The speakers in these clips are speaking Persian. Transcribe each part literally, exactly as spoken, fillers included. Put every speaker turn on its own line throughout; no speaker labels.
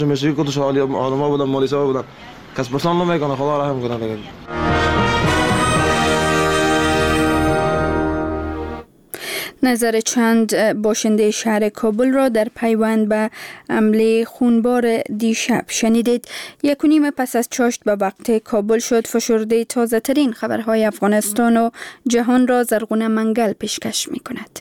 مشی کتش حالی آدم‌ها بودن، مالیسا بودن، کس پسند نمیکنه. خدا رحم کنه دیگه.
نظر چند باشنده شهر کابل را در پیوند به حمله خونبار دیشب شنیدید. یک و نیم پس از چاشت به وقت کابل شد. فشرده تازه ترین خبرهای افغانستان و جهان را زرغونه منگل پیشکش می کند.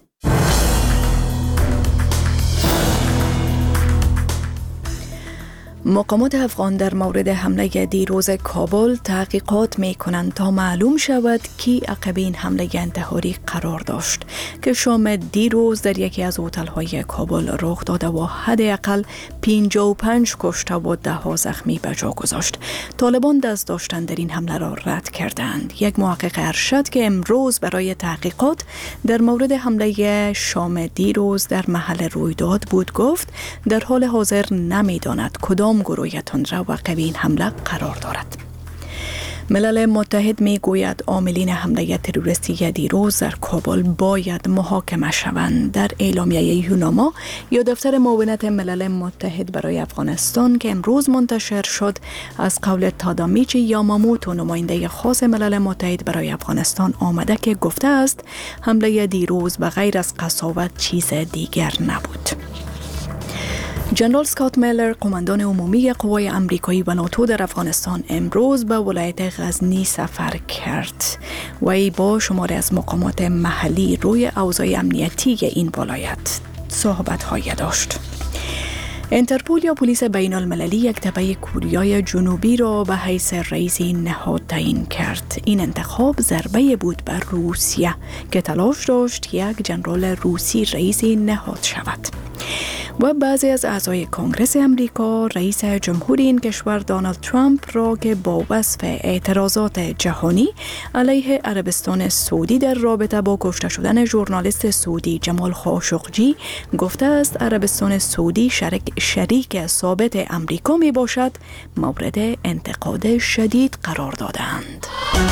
مقامات افغان در مورد حمله دیروز کابل تحقیقات می کنند تا معلوم شود کی عقب این حمله انتحاری قرار داشت که شام دیروز در یکی از هتل‌های کابل رخ داده و حداقل پنجاه و پنج کشته و ده ها زخمی به جا گذاشت. طالبان دست داشتن در این حمله را رد کردند. یک محقق ارشد که امروز برای تحقیقات در مورد حمله شام دیروز در محل رویداد بود گفت در حال حاضر نمی‌داند کدام گروه تندرو و قوی این حمله قرار دارد. ملل متحد می گوید عاملین حمله تروریستی دیروز در کابل باید محاکمه شوند. در اعلامیه یوناما یا دفتر معاونت ملل متحد برای افغانستان که امروز منتشر شد از قول تادامیچی یاماموتو نماینده خاص ملل متحد برای افغانستان آمده که گفته است حمله دیروز به غیر از قساوت چیز دیگر نبود. جنرال اسکات میلر قماندان عمومی قوای امریکایی و ناتو در افغانستان امروز به ولایت غزنی سفر کرد. وی با شماری از مقامات محلی روی اوضاع امنیتی این ولایت صحبت‌های داشت. انترپول یا پلیس بین المللی یک تبع کوریای جنوبی را به حیث رئیس نهاد تعیین کرد. این انتخاب ضربه بود بر روسیه که تلاش داشت یک جنرال روسی رئیس نهاد شود. و بعضی از اعضای کنگره امریکا رئیس جمهوری این کشور دونالد ترامپ را که با وصف اعتراضات جهانی علیه عربستان سعودی در رابطه با کشته شدن ژورنالیست سعودی جمال خاشقجی گفته است عربستان سعودی شریک شریک ثابت امریکا می باشد، مورد انتقاد شدید قرار دادند.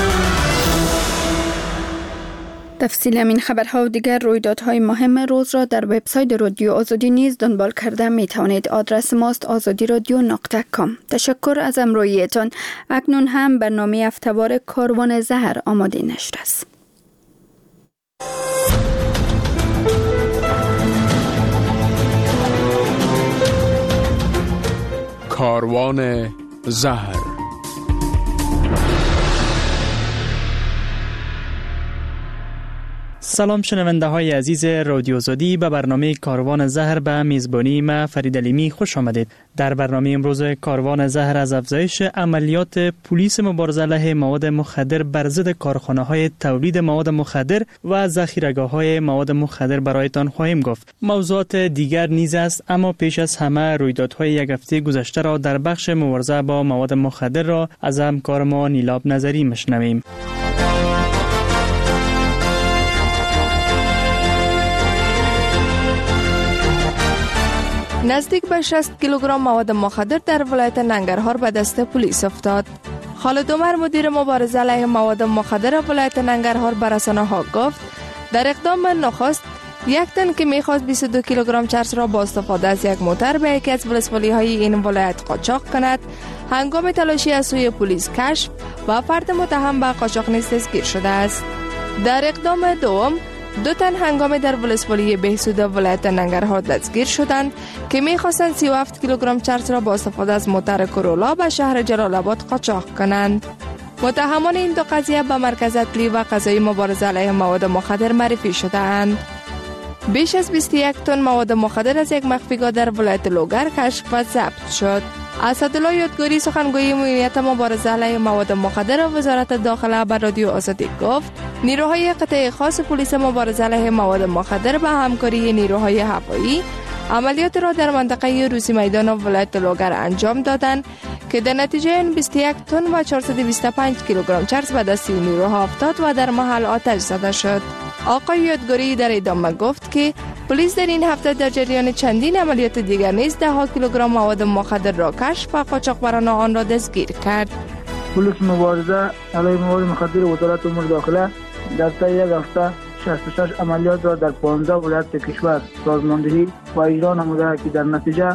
تفصیل این خبرها و دیگر رویدادهای مهم روز را در وبسایت رادیو آزادی نیز دنبال کرده می توانید. آدرس ماست آزادی رادیو نقطه کام. تشکر از همراهیتان. اکنون هم برنامه هفته‌وار کاروان زهر آماده نشده است.
کاروان زهر.
سلام شنونده های عزیز رادیو آزادی، به برنامه کاروان زهر به میزبانی ما فرید علیمی خوش آمدید. در برنامه امروز کاروان زهر از افزایش عملیات پلیس مبارزه علیه مواد مخدر بر ضد کارخانه های تولید مواد مخدر و ذخیره‌گاه های مواد مخدر برایتان خواهیم گفت. موضوعات دیگر نیز است، اما پیش از همه رویدادهای یک هفته گذشته را در بخش مبارزه با مواد مخدر را از همکار ما نیلاب نظری میشنویم.
نزدیک به شصت کیلوگرم مواد مخدر در ولایت ننگرهار به دست پلیس افتاد. خالد عمر مدیر مبارزه علیه مواد مخدر ولایت ننگرهار به رسانه‌ها گفت در اقدام نخست یک تن که می‌خواست بیست و دو کیلوگرم چرس را با استفاده از یک موتر به یکی از ولسوالی‌های این ولایت قاچاق کند، هنگام تلاشی از سوی پلیس کشف و فرد متهم به قاچاق نیز دستگیر شده است. در اقدام دوم دو تن هنگام در ولسوالی بهسود ولایت ننگرهار دستگیر شدند که می‌خواستند سی و هفت کیلوگرم چرس را با استفاده از موتر کرولا به شهر جلال آباد قاچاق کنند. متهمان این دو قضیه به مرکز اطلاعی و قضایی مبارزه علیه مواد مخدر معرفی شده‌اند. بیش از بیست و یک تن مواد مخدر از یک مخفیگاه در ولایت لوگر کشف و ضبط شد. اسدالله یادگاری سخنگوی مدیریت مبارزه علیه مواد مخدر وزارت داخله به رادیو آزادی گفت نیروهای قطعه خاص پلیس مبارزه علیه مواد مخدر به همکاری نیروهای هوایی عملیات را در منطقه روسی میدان ولایت لوگر انجام دادند که در نتیجه این بیست و یک تن و چهارصد و بیست و پنج کیلوگرم چرس به دست نیروها افتاد و در محل آتش زده شد. آقای یادگاری در ادامه گفت که پلیس در این هفته در جریان چندین عملیات دیگر نیز ده ها کیلوگرم مواد مخدر را کشف و قاچاقبران آن را دستگیر کرد.
پلیس مبارزه علیه مواد مخدر وزارت امور داخله در طی یک هفته شصت و شش عملیات را در پانزده ولایت کشور سازماندهی و اجرا نموده که در نتیجه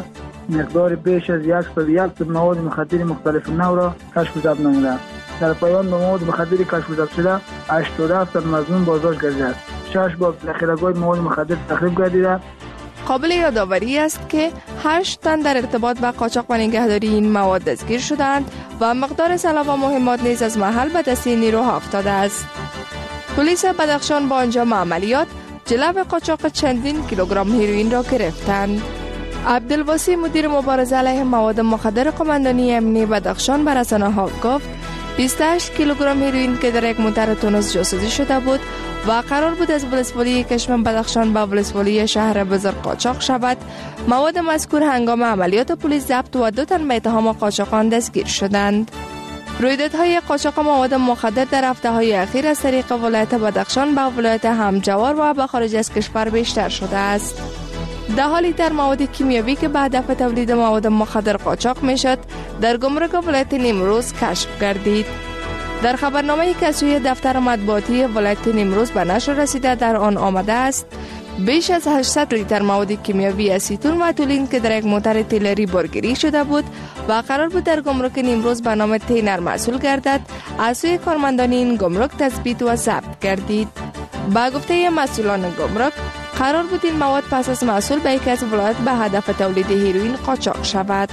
مقدار بیش از صد و یک تن مواد مخدر مختلف نو را کشف و ضبط نموده. در پایان به مواد مخدر کشف و ضبط شده هشتاد و هفت تن مظنون بازداشت گردیده. شش بار ذخیره‌گاه مواد مخدر تخریب گردیده.
قابل یادآوری است که هشت تن در ارتباط با قاچاق و نگهداری این مواد دستگیر شدند و مقدار سلاح و مهمات نیز از محل به دست نیروها افتاده است. پلیس بدخشان با انجام عملیات جلو قاچاق چندین کیلوگرم هیروئین را گرفتند. عبدالواسی مدیر مبارزه علیه مواد مخدر قماندانی امنی بدخشان بر رسانه‌ها گفت بیست و هشت کیلوگرم هیروئین که در یک موتر تونس جاسوسی شده بود و قرار بود از ولسوالی کشمن بدخشان به ولسوالی شهر بزرگ قاچاق شود، مواد مذکور هنگام عملیات پلیس ضبط و دو تن به اتهام قاچاقان دستگیر شدند. رویدادهای قاچاق مواد مخدر در هفته‌های اخیر از طریق ولایت بدخشان به ولایت همجوار و به خارج از کشور بیشتر شده است. ده حالی در مواد کیمیاوی که به هدف تولید مواد مخدر قاچاق میشد در گمرک ولایت نیمروز کشف گردید. در خبرنامه‌ای که از سوی دفتر مطبوعاتی ولایت نیمروز به نشر رسیده در آن آمده است بیش از هشتصد لیتر مواد کیمیاوی اسیتون و تولین که در یک موتر تیلری بارگیری شده بود و قرار بود در گمرک نیمروز به نام تینر محصول گردد، از سوی کارمندان این گمرک تثبیت و ضبط گردید. با گفته مسئولان گمرک قرار بود این مواد پس از محصول به یک از ولایت به هدف تولید هیروئین قاچاق شود.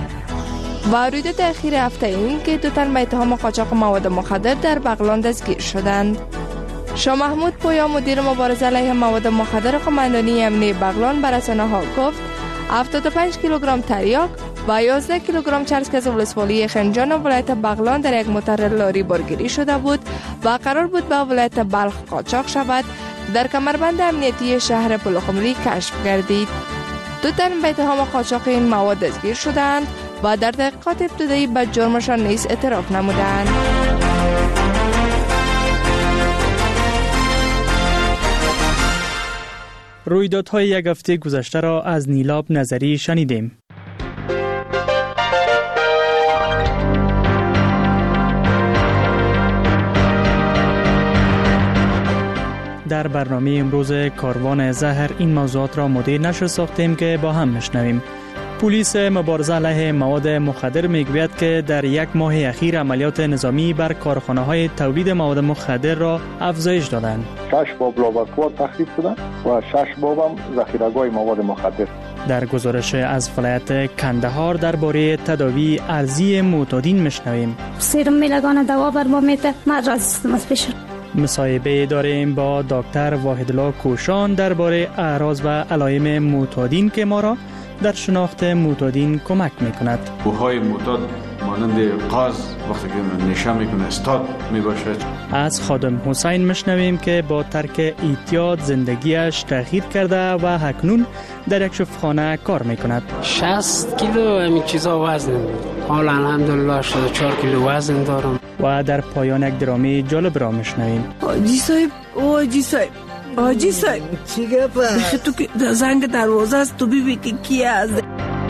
و رویداد اخیر هفته این که دو تن به اتهام قاچاق مواد مخدر در بغلان دستگیر شدند. شاه محمود پویا مدیر مبارزه علیه مواد مخدر قماندانی امنی بغلان بر رسانه‌ها گفت هفتاد و پنج کیلوگرم تریاک و یازده کیلوگرم چرس که از ولسوالی خنجان و ولایت بغلان در یک موتر لاری بارگیری شده بود و قرار بود به ولایت بلخ قاچاق شود، در کمربند امنیتی شهر پلخمری کشف گردید. دو تن به اتهام قاچاق این مواد دستگیر شدند و در تحقیقات ابتدایی به جرمشان نیز اعتراف نمودند.
رویدادهای یک هفته گذشته را از نیلاب نظری شنیدیم. در برنامه امروز کاروان زهر این موضوعات را مدیر نشر ساختیم که با هم میشنویم. پلیس مبارزه علیه مواد مخدر میگوید که در یک ماه اخیر عملیات نظامی بر کارخانه‌های تولید مواد مخدر را افزایش دادند.
شش باب لابراتوار تخریب شده و شش باب هم ذخیره‌گاه مواد مخدر.
در گزارش از ولایت کندهار درباره تداوی ارزی معتادین میشنویم.
سرم میلگان دوا بر ما میته من راستم از پیش.
مصاحبه داریم با دکتر واحدالله کوشان درباره اعراض و علائم معتادین که ما را در شناخت معتادین کمک میکند.
بوهای معتاد مانند قاز وقتی که نشه میکنه استاد میباشد. از
خادم حسین میشنویم که با ترک اعتیاد زندگیش تغییر کرده و اکنون در یک شفاخانه کار میکند.
شصت کیلو همین چیزا وزن بود. حالا الحمدلله شصت و چهار کیلو وزن دارم.
و در پایان یک درامه جالب را میشنویم.
حاجی صاحب، او حاجی صاحب، حاجی صاحب
چی گفت؟
تو که زنگ دروازه است تو ببین که کی است.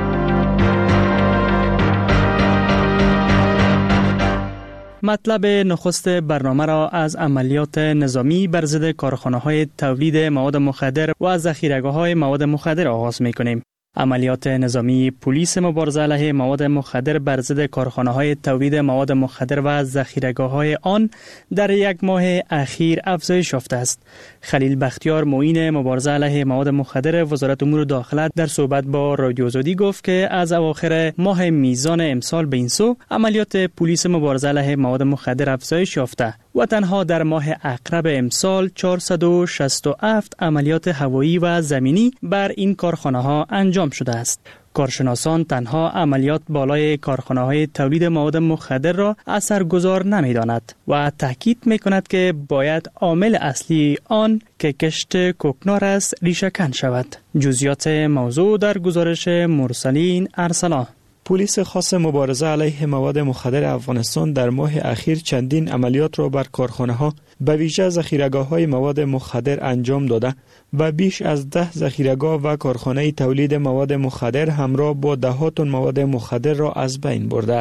مطلب نخست برنامه را از عملیات نظامی بر ضد کارخانه‌های تولید مواد مخدر و ذخیره‌گاه‌های مواد مخدر آغاز می‌کنیم. عملیات نظامی پلیس مبارزه علیه مواد مخدر بر ضد کارخانه‌های تولید مواد مخدر و ذخیره‌گاه‌های آن در یک ماه اخیر افزایش یافته است. خلیل بختیار معین مبارزه علیه مواد مخدر وزارت امور داخله در صحبت با رادیو آزادی گفت که از اواخر ماه میزان امسال به این سو عملیات پلیس مبارزه علیه مواد مخدر افزایش یافته و تنها در ماه عقرب امسال چهارصد و شصت و هفت عملیات هوایی و زمینی بر این کارخانه‌ها انجام شده است. کارشناسان تنها عملیات بالای کارخانه‌های تولید مواد مخدر را اثرگذار نمی‌داند و تاکید می‌کند که باید عامل اصلی آن که کشت کوکنار است ریشه‌کن شود. جزئیات موضوع در گزارش مرسلین ارسلان.
پلیس خاص مبارزه علیه مواد مخدر افغانستان در ماه اخیر چندین عملیات را بر کارخانه‌ها به ویژه ذخیره‌گاه‌های مواد مخدر انجام داده و بیش از ده ذخیره‌گاه و کارخانه تولید مواد مخدر همراه با ده ها تن مواد مخدر را از بین برده است.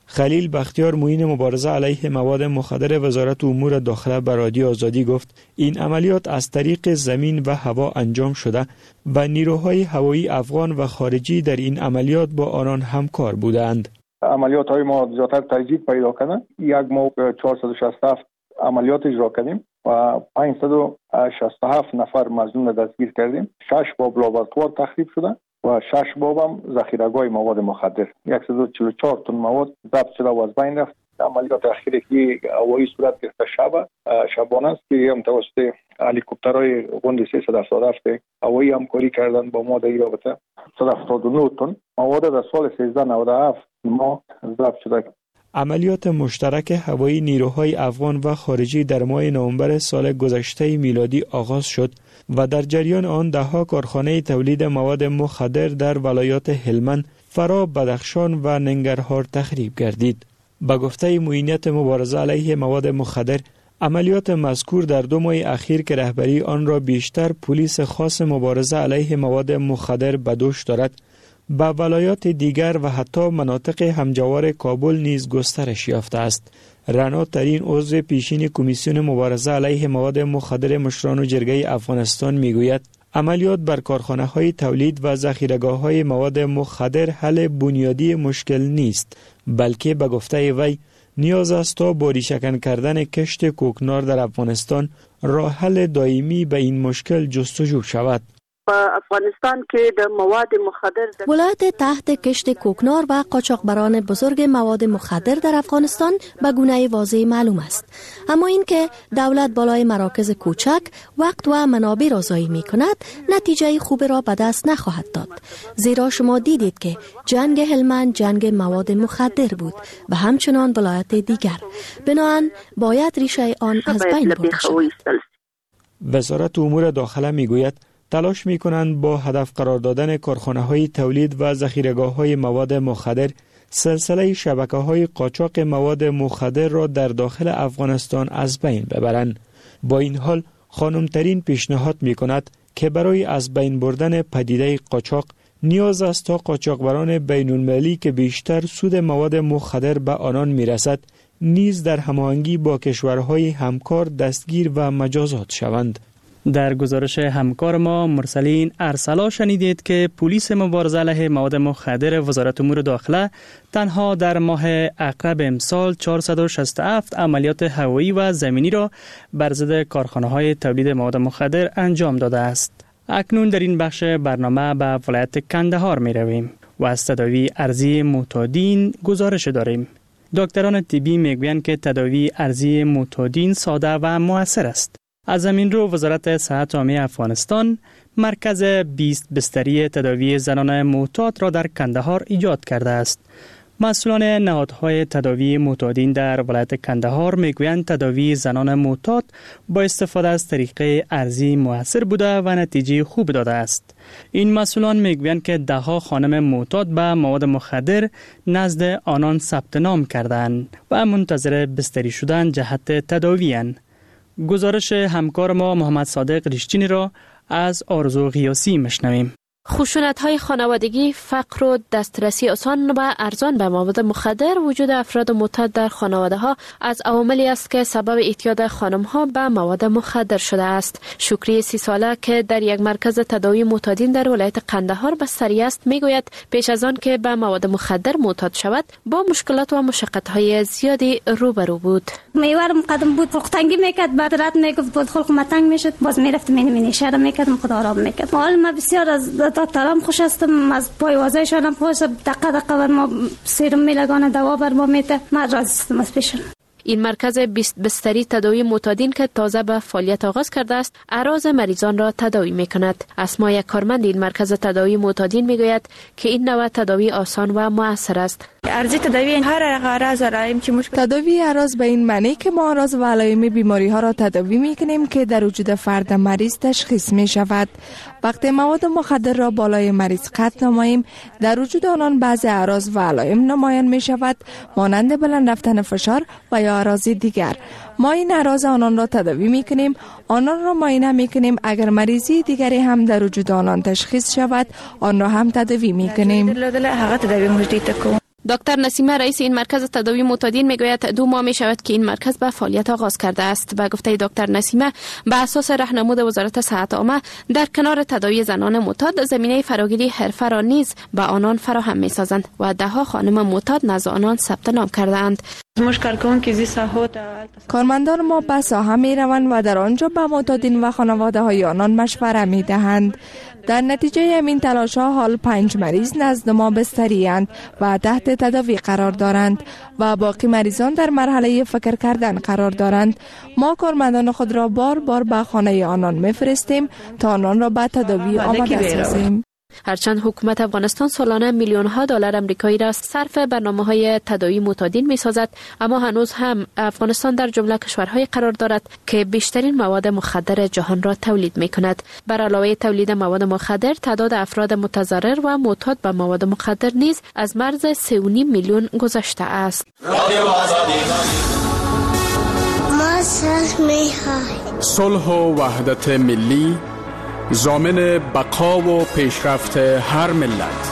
خلیل بختیار معین مبارزه علیه مواد مخدر وزارت امور داخله به رادیو آزادی گفت این عملیات از طریق زمین و هوا انجام شده و نیروهای هوایی افغان و خارجی در این عملیات با آنان همکار بودند.
عملیات های ما زیادتر تجدید پیدا کردن. یک ما چهارصد و شصت و هفت عملیات اجرا کردیم و پانصد و شصت و هفت نفر مظنون دستگیر کردیم. شش باب لابراتوار تخریب شده و شش باب هم ذخیره‌گاه مواد مخدر. صد و چهل و چهار تن مواد ضبط شده و از بین رفت. عملیات اخیری که هوایی صورت گرفته شب شبانه است که هم توسط هلیکوپترهای غوند سیصد و هفتاد و هفت هوایی همکاری کردند با ما در این رابطه. صد و هفتاد و نه تن مواد در سال سیزده نود و هفت ما ضبط شده.
عملیات مشترک هوایی نیروهای افغان و خارجی در ماه نوامبر سال گذشته میلادی آغاز شد و در جریان آن ده‌ها کارخانه تولید مواد مخدر در ولایات هلمند، فرا، بدخشان و ننگرهار تخریب گردید. به گفته معینیت مبارزه علیه مواد مخدر، عملیات مذکور در دو ماه اخیر که رهبری آن را بیشتر پلیس خاص مبارزه علیه مواد مخدر به دوش دارد، به ولایات دیگر و حتی مناطق همجوار کابل نیز گسترش یافته است. رنا ترین عضو پیشین کمیسیون مبارزه علیه مواد مخدر مشران و جرگه افغانستان میگوید عملیات بر کارخانه های تولید و ذخیره‌گاه های مواد مخدر حل بنیادی مشکل نیست، بلکه به گفته وی نیاز است تا با ریشه‌کن کردن کشت کوکنار در افغانستان راه حل دائمی به این مشکل جستجو شود.
افغانستان که د مواد مخدر
ولایت تحت کشت کوکنار و قاچاقبران بزرگ مواد مخدر در افغانستان به گونه واضح معلوم است. اما اینکه دولت بالای مراکز کوچک وقت و منابع را ضایع می کند نتیجه خوب را به دست نخواهد داد، زیرا شما دیدید که جنگ هلمند جنگ مواد مخدر بود و همچنان ولایت دیگر. بنابراین باید ریشه آن از بین برده شود.
وزارت امور داخله می گوید تلاش می کنند با هدف قرار دادن کارخانه های تولید و ذخیره‌گاه های مواد مخدر سلسله شبکه های قاچاق مواد مخدر را در داخل افغانستان از بین ببرند. با این حال خانم ترین پیشنهاد می کند که برای از بین بردن پدیده قاچاق نیاز است تا قاچاقبران بین المللی که بیشتر سود مواد مخدر به آنان می رسد نیز در هماهنگی با کشورهای همکار دستگیر و مجازات شوند.
در گزارش همکار ما مرسلین ارسلا شنیدید که پلیس مبارزه علیه مواد مخدر وزارت امور داخله تنها در ماه عقرب امسال چهارصد و شصت و هفت عملیات هوایی و زمینی را بر ضد کارخانه‌های تولید مواد مخدر انجام داده است. اکنون در این بخش برنامه به ولایت کندهار می رویم و از تداوی ارضی معتادین گزارش داریم. دکتران طبی می گویند که تداوی ارضی معتادین ساده و مؤثر است. از زمین رو وزارت صحت عامه افغانستان مرکز بیست بستری تداوی زنان معتاد را در کندهار ایجاد کرده است. مسئولان نهادهای تداوی معتادین در ولایت کندهار میگویند تداوی زنان معتاد با استفاده از طریقه ارضی مؤثر بوده و نتیجه خوب داده است. این مسئولان میگویند که دهها خانم معتاد به مواد مخدر نزد آنان ثبت نام کردند و منتظر بستری شدن جهت تداوی اند. گزارش همکار ما محمد صادق ریشتینی را از آرزو غیاسی مشنویم.
خشونت‌های خانوادگی، فقر و دسترسی آسان و ارزان به مواد مخدر، وجود افراد معتاد در خانواده‌ها از عواملی است که سبب اعتیاد خانم‌ها به مواد مخدر شده است. شکری سی ساله که در یک مرکز تداوی معتادین در ولایت قندهار بستری است میگوید پیش از آن که به مواد مخدر معتاد شود با مشکلات و مشقت‌های زیادی روبرو بود.
میوارم قدم بود خلقتنگی میکرد، بعد رات میگفت بود خلق متنگ میشد، باز میرفت مینی مینی شهر میکردم خدا آرام میکرد. حال ما بسیار از دکترم خوش هستم، از پایوازایشان خوش، دقیقه دقیقه بر ما سیروم میلگانه، دوا بر ما میته، ما راضی هستم از پیشم.
این مرکز بیست بستری تداوی معتادین که تازه به فعالیت آغاز کرده است، اعراض مریضان را تداوی میکند. اسما یک کارمند این مرکز تداوی معتادین میگوید که این نوع تداوی آسان و مؤثر است.
ارزی تداوی هر اعراض علائم که مشکل تداوی اعراض به این معنی که ما اعراض و علائم بیماری ها را تداوی میکنیم که در وجود فرد مریض تشخیص می شود. وقتی مواد مخدر را بالای مریض قطع نماییم، در وجود آنان بعضی اعراض و علائم نمایان می شود، مانند بلند رفتن فشار و یا اعراض دیگر. ما این اعراض آنان را تداوی میکنیم، آنان را معاینه میکنیم، اگر مریضی دیگری هم در وجود آنان تشخیص شود آن را هم تداوی میکنیم.
دکتر نسیمه رئیس این مرکز تداوی معتادین میگوید دو ماه می شود که این مرکز به فعالیت آغاز کرده است. به گفته دکتر نسیمه به اساس راهنمود وزارت صحت عامه در کنار تداوی زنان معتاد زمینه فراگیری حرفه را نیز به آنان فراهم می سازند و ده ها خانم معتاد نزد آنان ثبت نام کردند.
کارمندان ما به ساحه می روند و در آنجا به معتادین و خانواده های آنان مشوره می دهند. در نتیجه همین تلاش ها حال پنج مریض نزد ما بستری اند و تحت تداوی قرار دارند و باقی مریضان در مرحله فکر کردن قرار دارند. ما کارمندان خود را بار بار به خانه آنان میفرستیم تا آنان را به تداوی آماده سازیم.
هرچند حکومت افغانستان سالانه میلیون ها دلار آمریکایی را صرف برنامه های تداوی معتادین می سازد، اما هنوز هم افغانستان در جمله کشورهای قرار دارد که بیشترین مواد مخدر جهان را تولید می کند. بر علاوه تولید مواد مخدر، تعداد افراد متضرر و معتاد به مواد مخدر نیز از مرز سه و نیم میلیون گذشته است.
صلح و وحدت ملی ضامن بقا و پیشرفت هر ملت.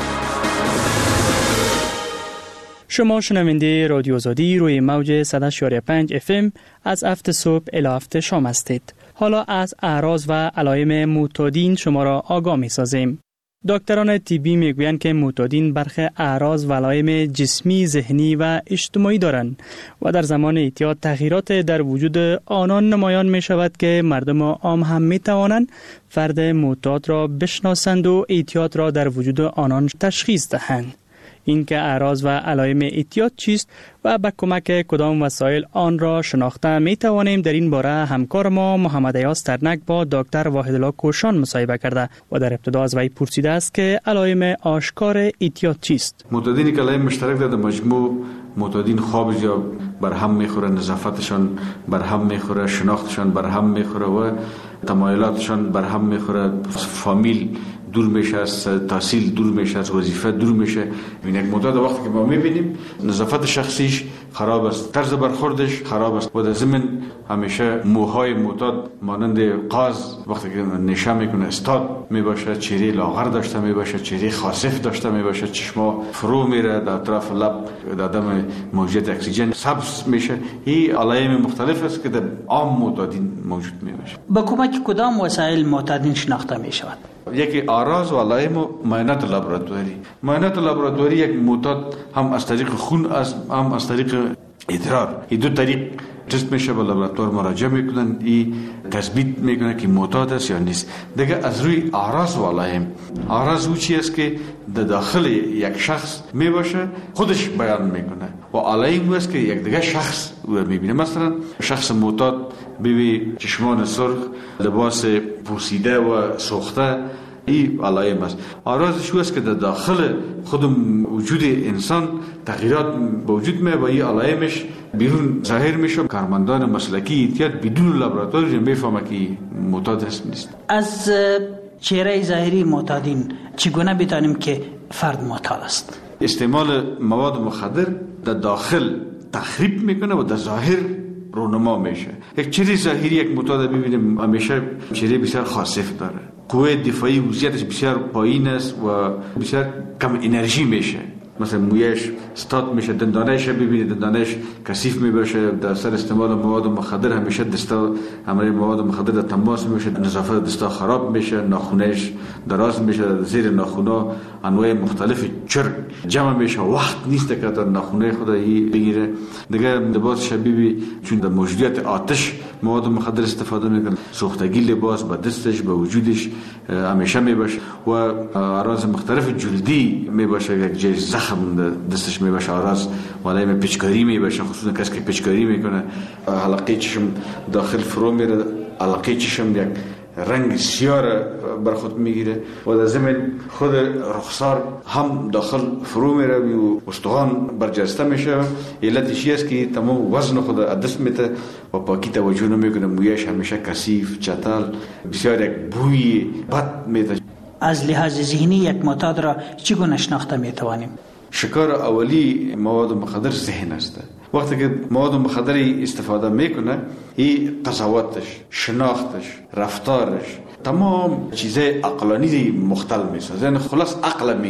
شما شنونده رادیو آزادی روی موج صد و شش و پنج اف ام از هفت صبح الی هفت شام هستید. حالا از اعراض و علائم معتادین شما را آگاه می سازیم. دکتران طبی میگویند که معتادین برخی اعراض و علائم جسمی، ذهنی و اجتماعی دارند و در زمان اعتیاد تغییرات در وجود آنان نمایان می شود که مردم عام هم می توانند فرد معتاد را بشناسند و اعتیاد را در وجود آنان تشخیص دهند. این که اعراض و علائم اعتیاد چیست و با کمک کدام وسایل آن را شناخته می توانیم، در این باره همکار ما محمد ایاز ترنک با دکتر واحدالله کوشان مصاحبه کرده و در ابتدا از وی پرسیده است که علائم آشکار اعتیاد چیست.
معتادین که علائم مشترک در مجموع معتادین خواب یا بر هم میخوره، نظافتشان بر هم میخوره، شناختشان بر هم میخوره و تمایلاتشان بر هم میخوره، فامیل دور میشه، از تحصیل دور میشه، از وظیفه دور میشه. این یک معتاد وقتی که ما میبینیم نظافت شخصیش خراب است، طرز برخوردش خراب است و در ضمن همیشه موهای معتاد مانند قاز وقتی که نشه میکنه استاد میباشه، چهره لاغر داشته میباشه، چهره خاسف داشته میباشه، چشما فرو میره، در اطراف لب در عدم موجودیت اکسیژن سبز میشه. این علائم مختلف است که در عام معتادین موجود میباشه.
با کمک کدام وسایل معتادین شناخته میشود؟
یکی اعراض و علائم و معاینات لابراتواری. معاینات لابراتواری یک معتاد هم از طریق خون از هم از طریق ادرار، این دو طریق تست میشه، به لابراتوار مراجعه میکنن، این تثبیت میکنه که معتاد است یا نیست. دیگه از روی اعراض و علائم، اعراض او چی است که در داخل یک شخص میباشه خودش بیان میکنه و علائم او است که یک دیگه شخص او میبینه. مثلا شخص معتاد ببین چشمان سرخ، لباس پوسیده و سوخته، این علائم است. اعراضش است که در داخل خود وجود انسان تغییرات به وجود میاد و این علائمش بیرون ظاهر میشه. کارمندان مسلکی احتیاط بدون لابراتواری میفهمه که معتاد است نیست.
از چهره ظاهری معتادین چگونه بدانیم که فرد معتاد است؟
استعمال مواد مخدر در داخل تخریب میکنه و در ظاهر رونما میشه. یک چهره ظاهری یک معتاد ببینیم همیشه چهره بسیار خاسف داره، قوه دفاعی وضعیتش بسیار پایین است و بسیار کم انرژی میشه. مثلا مویش استاد میشه، دندانش ببینید دندانش کثیف میباشه، در اثر استعمال مواد مخدر همیشه دستا همراه مواد مخدر در تماس میشه، نظافت دستا خراب میشه، ناخونش دراز میشه، زیر ناخونا انواع مختلف چرک جمع میشه، وقت نیست که تا ناخونه خود بگیره. دیگه لباس شبیبی چون در موجودیت آتش مواد مخدر استفاده میکنه، سوختگی لباس با دستش با وجودش همیشه میباشه و اعراض مختلف جلدی میباشه، یک جای زخم دستش میباشه، اعراض علائم پیچکاری میباشه، خصوصا کسی که پیچکاری میکنه حلقه چشم داخل فرو میره، حلقه چشم یک رنگ سیاه بر خود میگیره و در ضمن خود رخسار هم داخل فرو میره و استخوان برجسته میشه. علتش است که تمام وزن خود دست میته و پاکی توجه نمیکنه، مویش همیشه کثیف، چتل، بسیار یک بوی بد میده.
از لحاظ ذهنی یک معتاد را چگونه شناخته میتوانیم؟
شکار اولی مواد مخدر ذهن است. وقتی که مواد مخدری استفاده میکنه، این قضاوتش، شناختش، رفتارش، تمام چیزای عقلانی مختل میشه، یعنی خلاص عقل میگیره.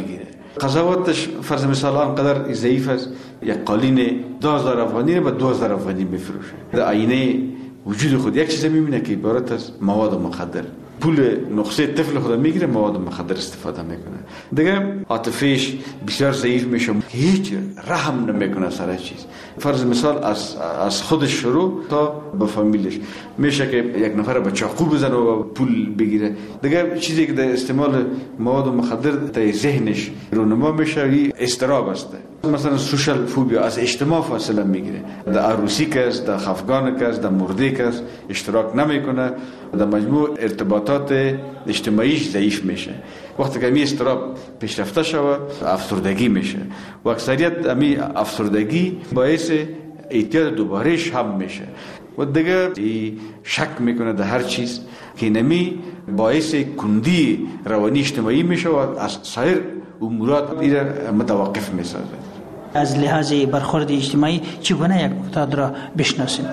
قضاوتش فرض مثال آنقدر ضعیف است، یک قالین دو هزار افغانی به دو هزار افغانی میفروشه. در آینه وجود خود یک چیز میبینه که عبارت از مواد مخدر. پول نقصه طفل خود میگیره، مواد مخدر استفاده میکنه. دیگه عاطفیش بسیار ضعیف میشه، هیچ رحم نمیکنه سر چیز. فرض مثال از از خودش شروع تا به فامیلش میشه که یک نفر به چاقو بزنه و پول بگیره. دیگه چیزی که در استعمال مواد مخدر در ذهنش رونما میشه، این اضطراب است. مثلا سوشال فوبیا، از اجتماع فاصله میگیره. در عروسی کس، در خفگان کس، در مرده کس اشتراک نمیکنه، در مجموع ارتباطات اجتماعیش ضعیف میشه. وقتی که می اضطراب پیشرفته شود افسردگی میشه و اکثریت امی افسردگی باعث اعتیاد دوبارهش هم میشه و دیگه شک میکنه در هر چیز که نمی باعث کندی روانی اجتماعی میشه و از سایر امورات ایره متوقف میسازه.
از لحاظ برخورد اجتماعی چگونه یک معتاد را بشناسیم؟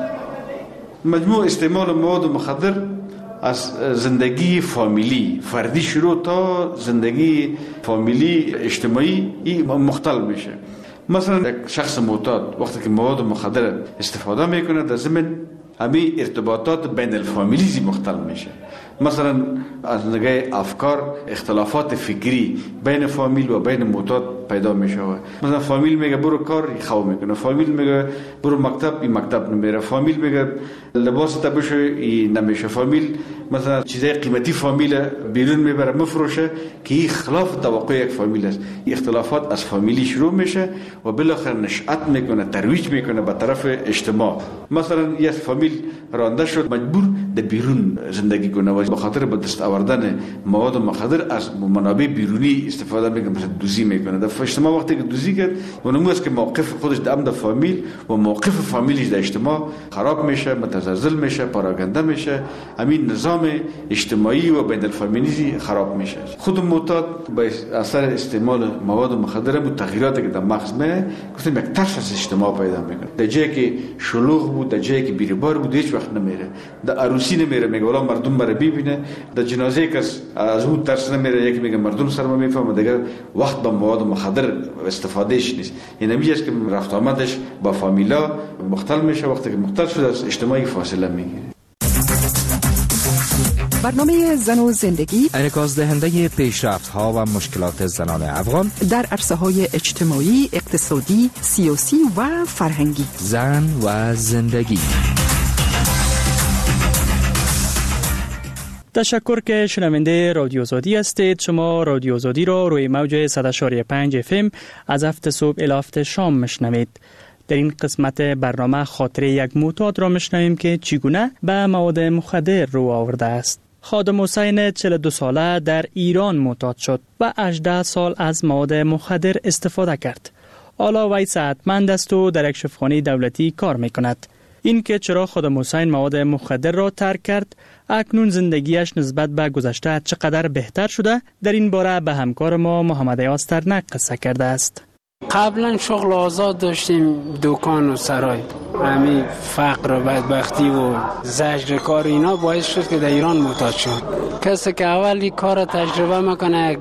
مجموع استعمال مواد مخدر از زندگی فامیلی فردی شروع تا زندگی فامیلی اجتماعی این مختل میشه. مثلا یک شخص معتاد وقتی که مواد مخدر استفاده میکنه در ضمن همین ارتباطات بین الفامیلی مختل میشه. مثلا از نگاه افکار اختلافات فکری بین فامیل و بین معتاد پیدا میشه. مثلا فامیل میگه برو کار، خو میکنه. فامیل میگه برو مکتب، این مکتب نمیره. فامیل میگه لباس تا بشه، این نمیشه. فامیل مثلا چیزای قیمتی فامیل بیرون میبره مفروشه که این خلاف توقع یک فامیل است. این اختلافات از فامیلی شروع میشه و بالاخره نشأت میکنه، ترویج میکنه به طرف اجتماع. مثلا یک فامیل رانده شد مجبور در بیرون زندگی کنه و به خاطر به دست آوردن مواد مخدر از منابع بیرونی استفاده میکنه، مثلا دوزی میکنه. در اجتماع وقتی که دوزی کرد و نموست که موقف خودش در امن فامیل و موقف فامیلش در اجتماع خراب میشه، متزلزل میشه، پراکنده میشه. همین نظام اجتماعی و بین الفامیلی خراب میشه. خود معتاد با اثر استعمال مواد مخدر بود تغییراتی که در مغز میه گفتم یک ترس از اجتماع پیدا میکنه. در جایی که شلوغ بود، در جایی که بیربار بود هیچ وقت نمیره. در عروسی نمیره، میگه والا مردم مرا ببینه. در جنازه کس از اون ترس نمیره، یکی میگه مردم سر ما میفهمه. دیگه وقت با مواد مخدر استفادهش نیست. این نمیشه که رفت آمدش با فامیلا مختل میشه. وقتی که مختل شده از اجتماعی فاصله میگیره.
برنامه زن و زندگی
انعکاس دهنده پیشرفت ها و مشکلات زنان افغان
در عرصه های اجتماعی، اقتصادی، سیاسی و فرهنگی.
زن و زندگی.
تشکر که شنونده رادیو آزادی هستید. شما رادیو آزادی را روی موج صد و چهار و پنج اف ام از هفت صبح الی هفت شام میشنوید. در این قسمت برنامه خاطره یک معتاد را میشنویم که چگونه به مواد مخدر رو آورده است. خادم حسین چهل و دو ساله در ایران معتاد شد و هجده سال از مواد مخدر استفاده کرد. حالا وی صحتمند است و در یک شفاخانه دولتی کار میکند. این که چرا خادم حسین مواد مخدر را ترک کرد، اکنون زندگیش نسبت به گذشته چقدر بهتر شده، در این باره به همکار ما محمد یاسترنک قصه کرده است.
قبلا شغل آزاد داشتیم، دکان و سرای. همین فقر و بدبختی و زجر کار اینا باعث شد که در ایران معتاد شد. کسی که اولی کار تجربه میکنه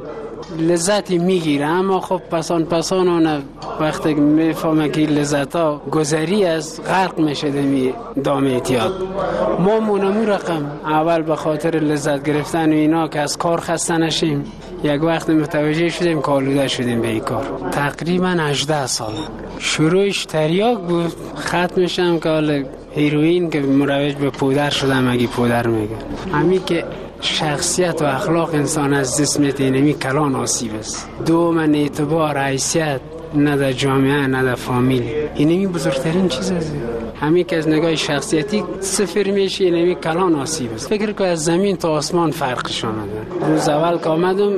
لذتی میگیره، اما خب پسان پسان اون وقتی میفهمه که لذت ها گذری از غرق میشه دمی دام اعتیاد. ما مونمو رقم اول به خاطر لذت گرفتن و اینا که از کار خسته نشیم، یک وقت متوجه شدیم که آلوده شدیم به این کار. تقریبا هجده سال. شروعش تریاک بود، ختمش هم که حالا هیروئین که مروج به پودر شدم. اگه پودر میگن همین که شخصیت و اخلاق انسان از دست میاد، اینمی کلان آسیب است. دوم اعتبار حیثیت، نه در جامعه نه در فامیل. اینمی بزرگترین چیز است. همین که از نگاه شخصیتی صفر میشه، اینمی کلان آسیب است. فکر که از زمین تا آسمان فرقش آمده. روز اول که آمدم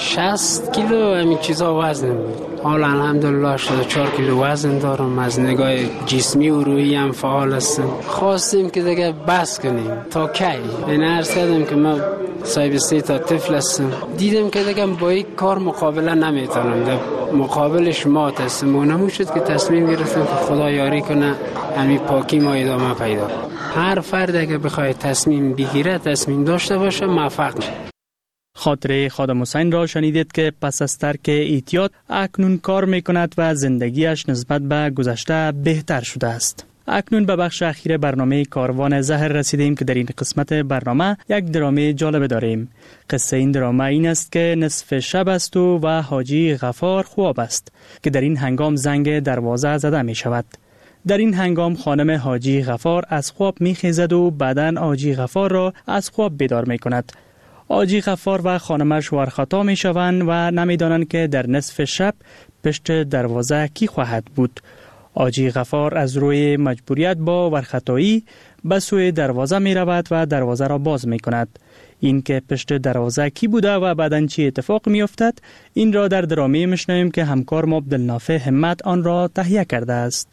شصت کیلو همین چیزا وزن بود. حالا الحمدلله هشتاد و چهار کیلو وزن دارم. از نگاه جسمی و روحی هم فعال هستم. خواستیم که دیگه بس کنیم تا کی. این عرض کردم که ما صاحب سه تا طفل هستم. دیدم که دیگه با این کار مقابله نمیتونم. در مقابلش مات هستم. و نمو شد که تصمیم گرفتم که خدا یاری کنه همین پاکی ما ادامه پیدا. هر فرد که بخواد تصمیم بگیره، تصمیم داشته باشه، موفق میشه.
خاطره خادم حسین را شنیدید که پس از ترک ایتیاد اکنون کار می کند و زندگیش نسبت به گذشته بهتر شده است. اکنون به بخش اخیر برنامه کاروان زهر رسیدیم که در این قسمت برنامه یک درامه جالب داریم. قصه این درامه این است که نصف شب است و, و حاجی غفار خواب است که در این هنگام زنگ دروازه زده می شود. در این هنگام خانم حاجی غفار از خواب می خیزد و بعداً حاجی غفار را از خواب بیدار می کند. حاجی غفار و خانمش ورخطا می شوند و نمی دانند که در نصف شب پشت دروازه کی خواهد بود. حاجی غفار از روی مجبوریت با ورخطایی به سوی دروازه می رود و دروازه را باز می کند. این که پشت دروازه کی بوده و بعداً چی اتفاق می افتد، این را در درامه میشنویم که همکار ما عبدالنافع همت آن را تهیه کرده است.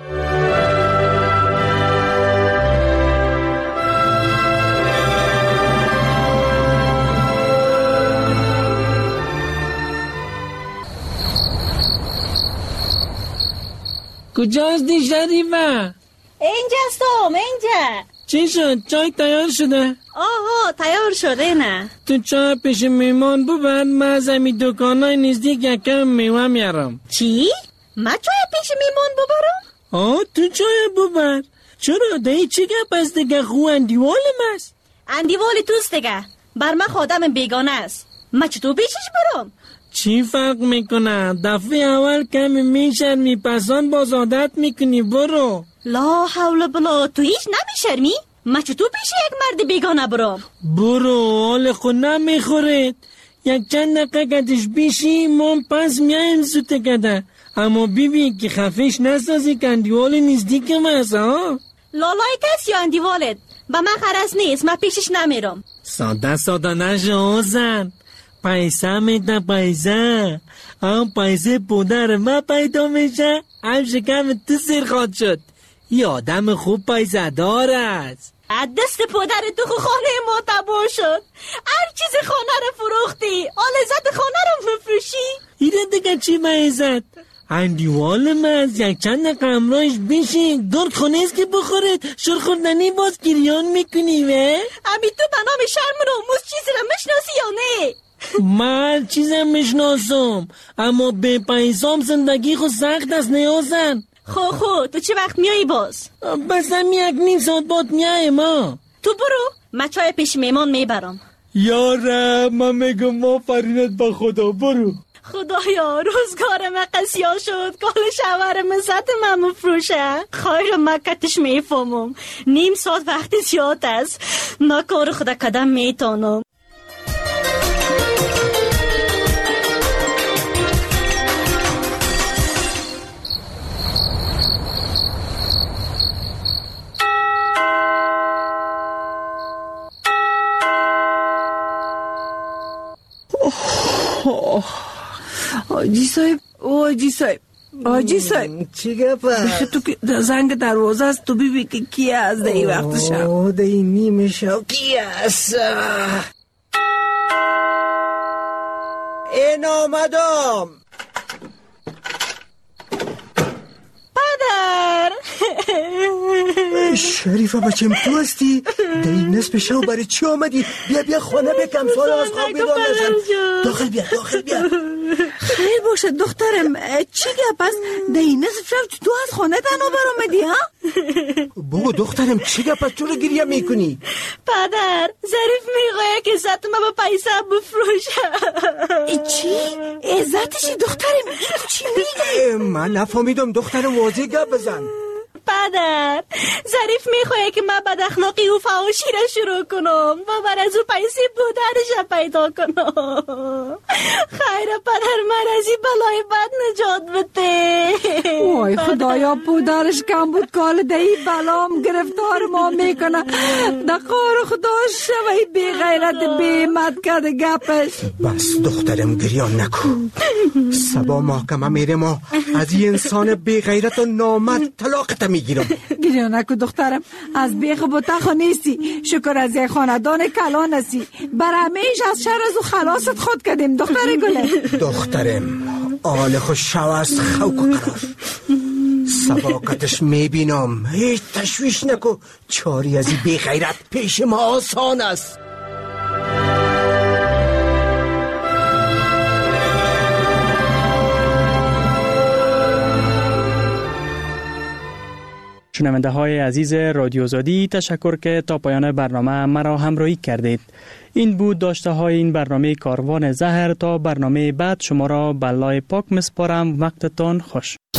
کجاستی شریفه؟
اینجاست توم، اینجا.
چی شد؟ چای تیار شده؟
آها تیار شده نه.
تو چای پیش میمان ببر، من از امی دکانای نزدیک یکم میوه میارم.
چی؟ من چای پیش میمان ببرم؟
آه تو چای ببر. چرا دایی چی گپ است دیگه؟ خو اندیوالم است.
اندیوال توست دیگه، بر من خادم بیگانه است. من چطور پیشش برم؟
چی فرق میکنه؟ دفعه اول کمی میشرمی، پسان باز عادت میکنی. برو.
لا حول بلا، تو هیچ نمیشرمی؟ من چطور پیش یک مرد بیگانه برم؟
برو، حال خود نمیخورید. یک چند دقیقه کدش بیشی من پس میایم زوته کده. اما بیبی که خفش نسازی که اندیوال نزدیکم هست ها؟
لالای کس یا اندیوالت؟ با من خرس نیست، من پیشش نمیرم.
ساده ساده نشو زن. پیسه میده پیسه. هم پیسه پودر ما پیدا میشه، هم شکم تو سیر خواد شد. یه آدم خوب پیسه دار است.
از دست پدر تو خو خانه ما تباه شد. هر چیز خانه رو فروختی، آل عزت خانه رو مفروشی.
ایره دیگه چی معیزت؟ اندیوال مز یک چند قمرایش بشی دور خونه است که بخورید. شر خوردنی باز گریان میکنی وه؟
امی تو به نام شرم ناموس چیزی رو مشناسی یا نه؟
من چیزم میشناسم، اما به پیسام زندگی خود سخت است نیازن.
خو خو تو چه وقت میایی باز؟
بس هم یک نیم ساعت باد میایی ما.
تو برو، من چای پیش میمان میبرم.
یاره من میگم ما فرینت با خدا. برو.
خدایا روزگار من قسیا شد، کال شوهر مزد من مفروشه. خیر مکتش میفهمم، نیم ساعت وقت زیاد است، من کار خدا کدم میتانم.
آجی صاحب، او آجی صاحب، آجی صاحب
چی گفت؟
تو که زنگ دروازه است، تو ببین که کی است در این وقت شب؟
اوه در این نیمه شب کی است؟ این آمدم.
پدر
شریفه بچم تو هستی؟ در این نصف شب برای چی آمدی؟ بیا بیا خانه بکم سال از خواب بیدار نشم. داخل بیا داخل بیا.
خیر باشه دخترم، چی گپ است؟ در این نصف شب تو از خانه تنها برآمدی ها؟
بگو دخترم چی گپ است؟ چرا گریه میکنی؟
پدر ظریف میگوید که عزت ما به پیسه بفروشه.
چی؟ عزتشی دخترم؟ چی میگی؟
من نفهمیدم دخترم، واضح گپ بزن.
پدر ظریف میخواه که من بد اخلاقی و فحاشی را شروع کنم و بر از او پیسه بودرش پیدا کنم. خیر پدر من از این بلای بد نجات بده.
وای خدایا پودرش کم بود کال دهی بلام گرفتار ما میکنه. دقار خدا شوی بی غیرت بی مد کرده گپش.
بس دخترم گریان نکو. سبا محکمه میره ما از این انسان بی غیرت و نامرد طلاقت میگیرم.
گریان نکو دخترم، از بیخ بوتخو نیستی، شکر از یک خاندان کلان هستی، بر همیش از شر از او خلاصت خود کردیم دختر گله.
دخترم آل خوش شو از خوک و قرار. سباقتش میبینم، هیچ تشویش نکو. چاری از این بی غیرت پیش ما آسان است.
شنونده های عزیز رادیو زادی، تشکر که تا پایان برنامه مرا همراهی کردید. این بود داشته های این برنامه کاروان زهر. تا برنامه بعد شما را به الله پاک مسپارم. وقتتان خوش.